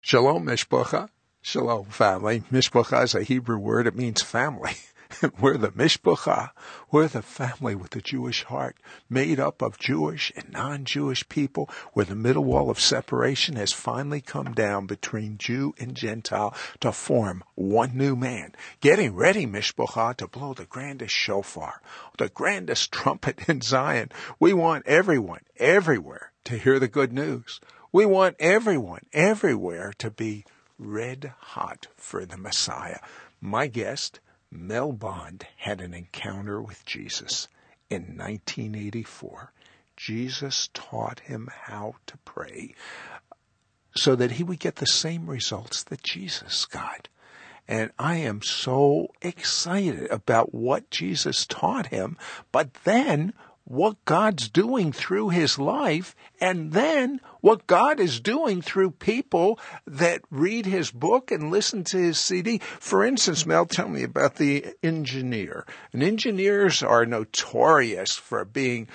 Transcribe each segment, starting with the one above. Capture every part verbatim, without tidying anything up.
Shalom, Mishpacha. Shalom, family. Mishpacha is a Hebrew word. It means family. We're the Mishpacha. We're the family with a Jewish heart, made up of Jewish and non-Jewish people, where the middle wall of separation has finally come down between Jew and Gentile to form one new man. Getting ready, Mishpacha, to blow the grandest shofar, the grandest trumpet in Zion. We want everyone, everywhere, to hear the good news. We want everyone, everywhere, to be red hot for the Messiah. My guest, Mel Bond, had an encounter with Jesus in nineteen eighty-four. Jesus taught him how to pray so that he would get the same results that Jesus got. And I am so excited about what Jesus taught him, but then what God's doing through his life, and then what God is doing through people that read his book and listen to his C D. For instance, Mel, tell me about the engineer. And engineers are notorious for being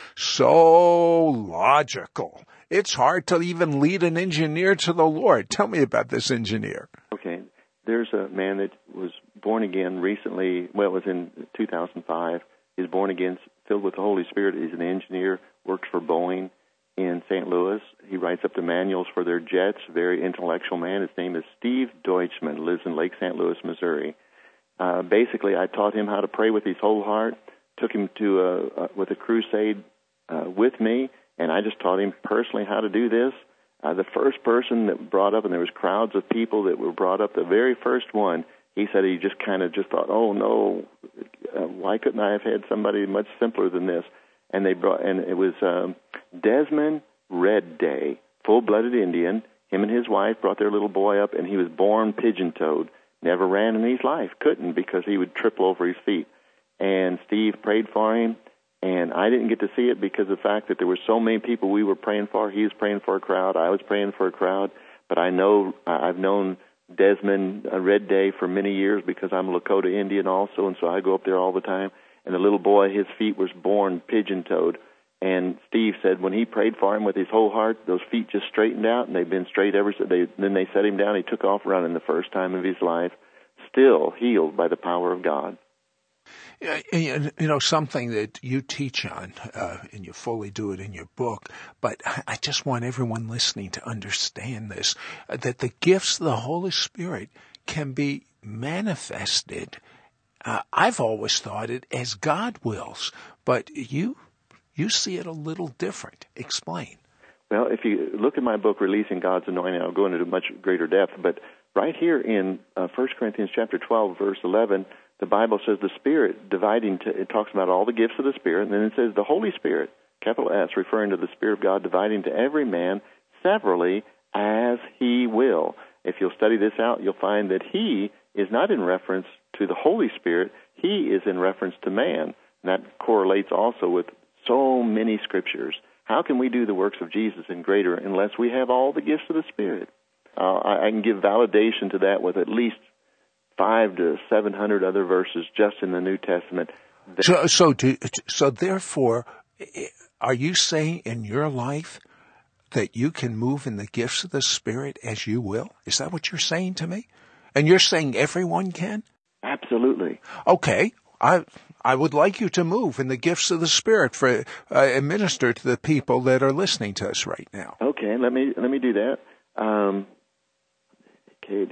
so logical. It's hard to even lead an engineer to the Lord. Tell me about this engineer. Okay. There's a man that was born again recently. Well, it was in two thousand five. He's born again, filled with the Holy Spirit. He's an engineer, works for Boeing in Saint Louis. He writes up the manuals for their jets, very intellectual man. His name is Steve Deutschman, lives in Lake Saint Louis, Missouri. Uh, basically, I taught him how to pray with his whole heart, took him to a, a, with a crusade uh, with me, and I just taught him personally how to do this. Uh, the first person that brought up, and there was crowds of people that were brought up, the very first one, he said he just kind of just thought, oh, no, uh, why couldn't I have had somebody much simpler than this? And they brought, and it was um, Desmond Red Day, full-blooded Indian. Him and his wife brought their little boy up, and he was born pigeon-toed. Never ran in his life, couldn't, because he would triple over his feet. And Steve prayed for him, and I didn't get to see it because of the fact that there were so many people we were praying for. He was praying for a crowd. I was praying for a crowd. But I know, I've known Desmond uh, Red Day for many years because I'm a Lakota Indian also, and so I go up there all the time. And the little boy, his feet was born pigeon-toed. And Steve said when he prayed for him with his whole heart, those feet just straightened out, and they've been straight ever since. They, then they set him down. He took off running the first time of his life, still healed by the power of God. You know, something that you teach on, uh, and you fully do it in your book, but I just want everyone listening to understand this, uh, that the gifts of the Holy Spirit can be manifested. Uh, I've always thought it as God wills, but you you see it a little different. Explain. Well, if you look at my book, Releasing God's Anointing, I'll go into much greater depth, but right here in uh, First Corinthians chapter twelve, verse eleven, the Bible says the Spirit dividing, to, it talks about all the gifts of the Spirit, and then it says the Holy Spirit, capital S, referring to the Spirit of God, dividing to every man severally as he will. If you'll study this out, you'll find that he is not in reference to the Holy Spirit, he is in reference to man. And that correlates also with so many scriptures. How can we do the works of Jesus in greater unless we have all the gifts of the Spirit? Uh, I, I can give validation to that with at least five to seven hundred other verses just in the New Testament. So, so, do, so therefore, are you saying in your life that you can move in the gifts of the Spirit as you will? Is that what you're saying to me? And you're saying everyone can? Absolutely. Okay. I I would like you to move in the gifts of the Spirit for uh, and minister to the people that are listening to us right now. Okay, let me let me do that. Um, Okay,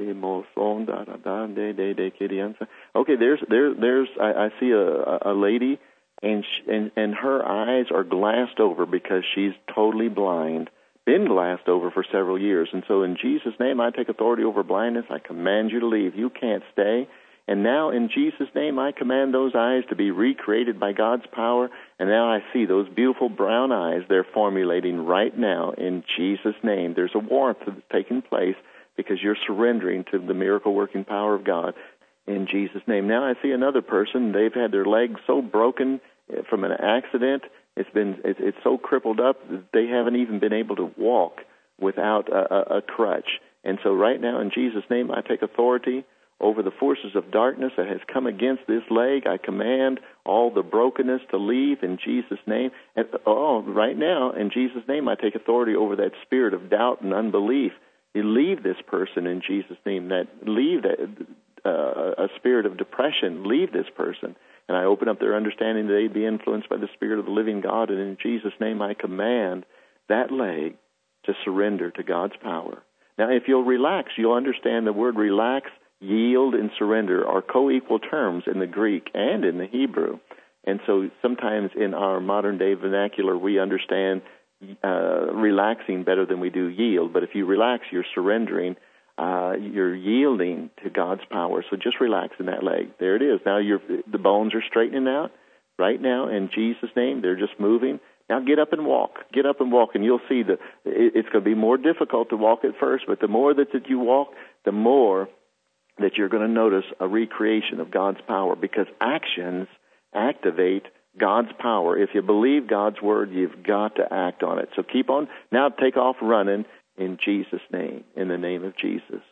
there's there there's I, I see a, a lady, and, she, and and her eyes are glassed over because she's totally blind, been glassed over for several years. And so in Jesus' name, I take authority over blindness. I command you to leave. You can't stay. And now in Jesus' name, I command those eyes to be recreated by God's power. And now I see those beautiful brown eyes they're formulating right now in Jesus' name. There's a warmth that's taking place because you're surrendering to the miracle-working power of God in Jesus' name. Now I see another person. They've had their legs so broken from an accident. It's been it's, it's so crippled up that they haven't even been able to walk without a, a, a crutch. And so right now in Jesus' name, I take authority over the forces of darkness that has come against this leg. I command all the brokenness to leave in Jesus' name. And oh, right now in Jesus' name, I take authority over that spirit of doubt and unbelief. You leave this person in Jesus' name. That leave that uh, a spirit of depression. Leave this person. And I open up their understanding that they be influenced by the Spirit of the living God. And in Jesus' name, I command that leg to surrender to God's power. Now, if you'll relax, you'll understand the word relax, yield, and surrender are co-equal terms in the Greek and in the Hebrew. And so sometimes in our modern-day vernacular, we understand uh, relaxing better than we do yield. But if you relax, you're surrendering. Uh, you're yielding to God's power. So just relax in that leg. There it is. Now you're, the bones are straightening out right now in Jesus' name. They're just moving. Now get up and walk. Get up and walk, and you'll see that it's going to be more difficult to walk at first, but the more that, that you walk, the more that you're going to notice a recreation of God's power, because actions activate God's power. If you believe God's word, you've got to act on it. So keep on. Now take off running. In Jesus' name, in the name of Jesus.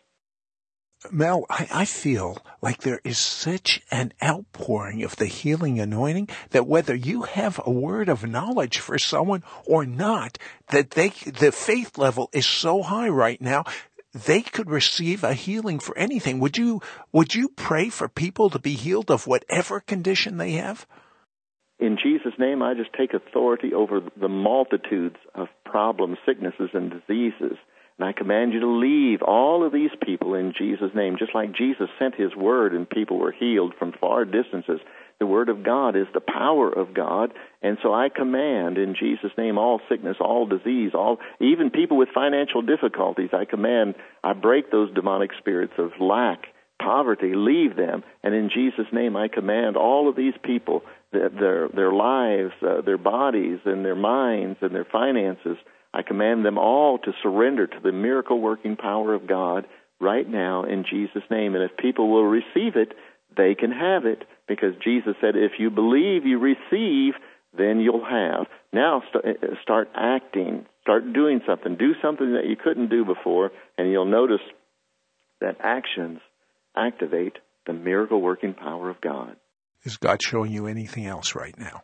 Mel, I, I feel like there is such an outpouring of the healing anointing that whether you have a word of knowledge for someone or not, that they the faith level is so high right now, they could receive a healing for anything. Would you would you pray for people to be healed of whatever condition they have? In Jesus' name, I just take authority over the multitudes of problems, sicknesses, and diseases. And I command you to leave all of these people in Jesus' name. Just like Jesus sent his word and people were healed from far distances. The word of God is the power of God. And so I command in Jesus' name all sickness, all disease, all even people with financial difficulties. I command, I break those demonic spirits of lack, poverty, leave them. And in Jesus' name, I command all of these people, their their lives, uh, their bodies, and their minds, and their finances, I command them all to surrender to the miracle-working power of God right now in Jesus' name. And if people will receive it, they can have it, because Jesus said, if you believe, you receive, then you'll have. Now st- start acting, start doing something. Do something that you couldn't do before, and you'll notice that actions activate the miracle-working power of God. Is God showing you anything else right now?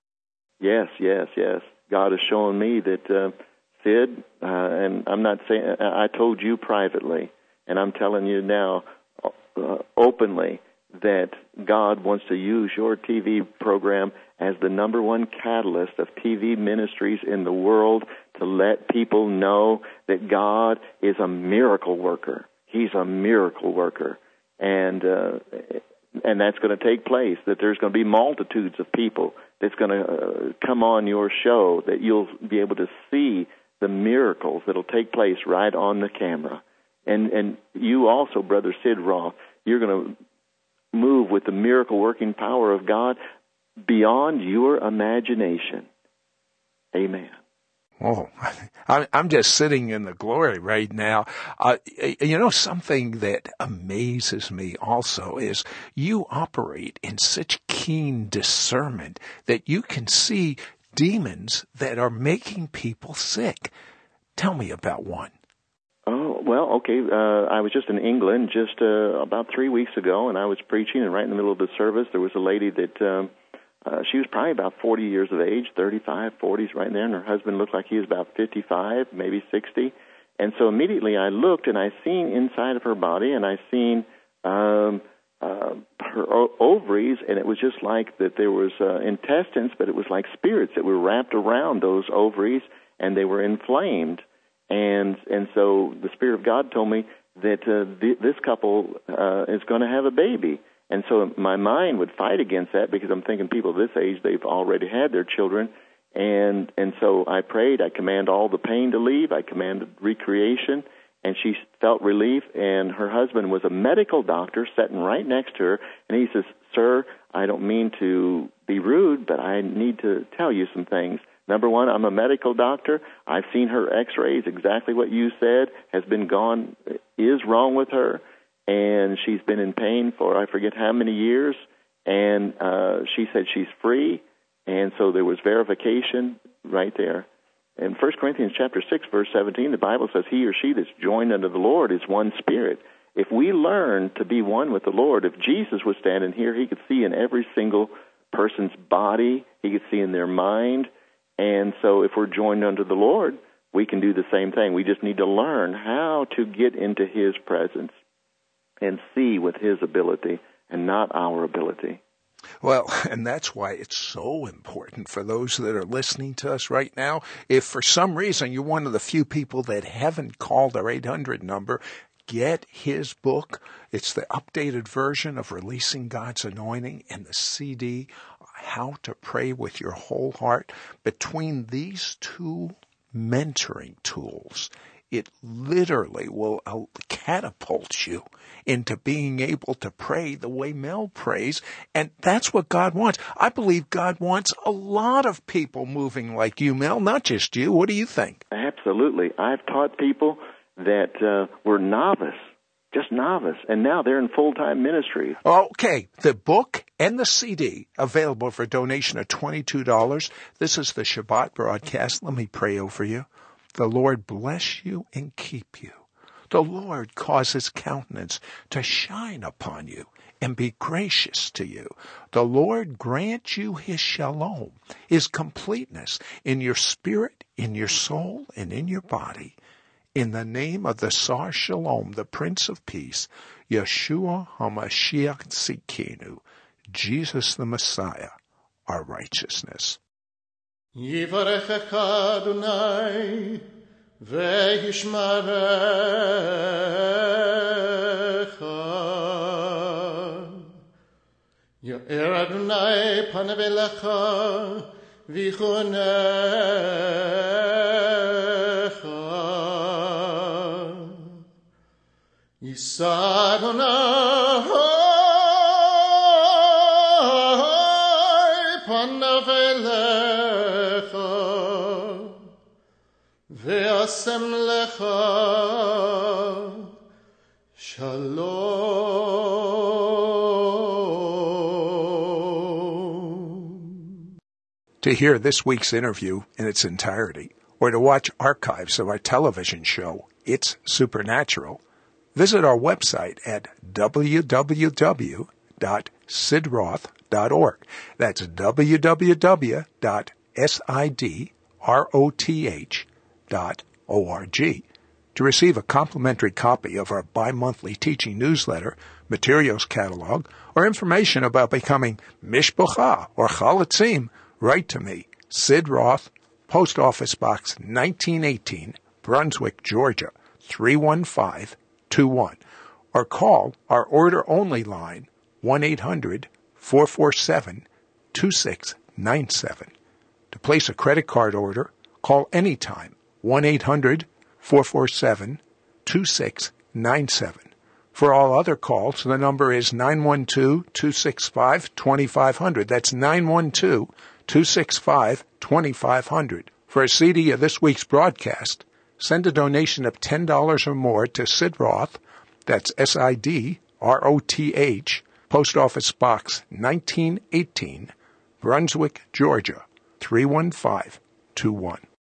Yes, yes, yes. God is showing me that, uh, Sid, uh, and I'm not saying, I told you privately, and I'm telling you now uh, openly, that God wants to use your T V program as the number one catalyst of T V ministries in the world to let people know that God is a miracle worker. He's a miracle worker. And uh, and that's going to take place, that there's going to be multitudes of people that's going to uh, come on your show, that you'll be able to see the miracles that will take place right on the camera. And and you also, Brother Sid Roth, you're going to move with the miracle-working power of God beyond your imagination. Amen. Oh, I'm just sitting in the glory right now. Uh, you know, something that amazes me also is you operate in such keen discernment that you can see demons that are making people sick. Tell me about one. Oh, well, okay. Uh, I was just in England just uh, about three weeks ago, and I was preaching, and right in the middle of the service, there was a lady that... Um, Uh, she was probably about forty years of age, thirty-five, forties, right there, and her husband looked like he was about fifty-five, maybe sixty. And so immediately I looked, and I seen inside of her body, and I seen um, uh, her o- ovaries, and it was just like that there was uh, intestines, but it was like spirits that were wrapped around those ovaries, and they were inflamed. And and so the Spirit of God told me that uh, th- this couple uh, is going to have a baby. And so my mind would fight against that, because I'm thinking people this age, they've already had their children. And and so I prayed. I command all the pain to leave. I commanded recreation. And she felt relief. And her husband was a medical doctor sitting right next to her. And he says, "Sir, I don't mean to be rude, but I need to tell you some things. Number one, I'm a medical doctor. I've seen her x-rays. Exactly what you said has been gone, is wrong with her. And she's been in pain for I forget how many years, and uh, she said she's free, and so there was verification right there. In First Corinthians chapter six, verse seventeen, the Bible says, he or she that's joined unto the Lord is one spirit. If we learn to be one with the Lord, if Jesus was standing here, he could see in every single person's body, he could see in their mind, and so if we're joined unto the Lord, we can do the same thing. We just need to learn how to get into His presence and see with His ability and not our ability. Well, and that's why it's so important for those that are listening to us right now. If for some reason you're one of the few people that haven't called our eight hundred number, get his book. It's the updated version of Releasing God's Anointing and the C D, How to Pray with Your Whole Heart. Between these two mentoring tools, it literally will catapult you into being able to pray the way Mel prays, and that's what God wants. I believe God wants a lot of people moving like you, Mel, not just you. What do you think? Absolutely. I've taught people that uh, were novice, just novice, and now they're in full-time ministry. Okay, the book and the C D available for donation of twenty-two dollars. This is the Shabbat broadcast. Let me pray over you. The Lord bless you and keep you. The Lord cause His countenance to shine upon you and be gracious to you. The Lord grant you His shalom, His completeness in your spirit, in your soul, and in your body. In the name of the Sar Shalom, the Prince of Peace, Yeshua HaMashiach Tzidkenu, Jesus the Messiah, our righteousness. Yivarechecha Adonai ve'yishmarecha. Yo'er Adonai panav elecha v'chunecha. Yisa Adonai panav elecha ve'asem lecha shalom. To hear this week's interview in its entirety, or to watch archives of our television show, It's Supernatural, visit our website at w w w dot sidroth dot org. That's w w w dot sidroth dot org. To receive a complimentary copy of our bi-monthly teaching newsletter, materials catalog, or information about becoming Mishpocha or Chalatzim, write to me, Sid Roth, Post Office Box nineteen eighteen, Brunswick, Georgia, three one five two one, or call our order-only line, one eight hundred four four seven two six nine seven. To place a credit card order, call anytime, one eight hundred four four seven two six nine seven. For all other calls, the number is nine one two two six five two five zero zero. That's nine one two two six five two five zero zero. For a C D of this week's broadcast, send a donation of ten dollars or more to Sid Roth, that's S I D R O T H, Post Office Box nineteen eighteen, Brunswick, Georgia, three one five two one.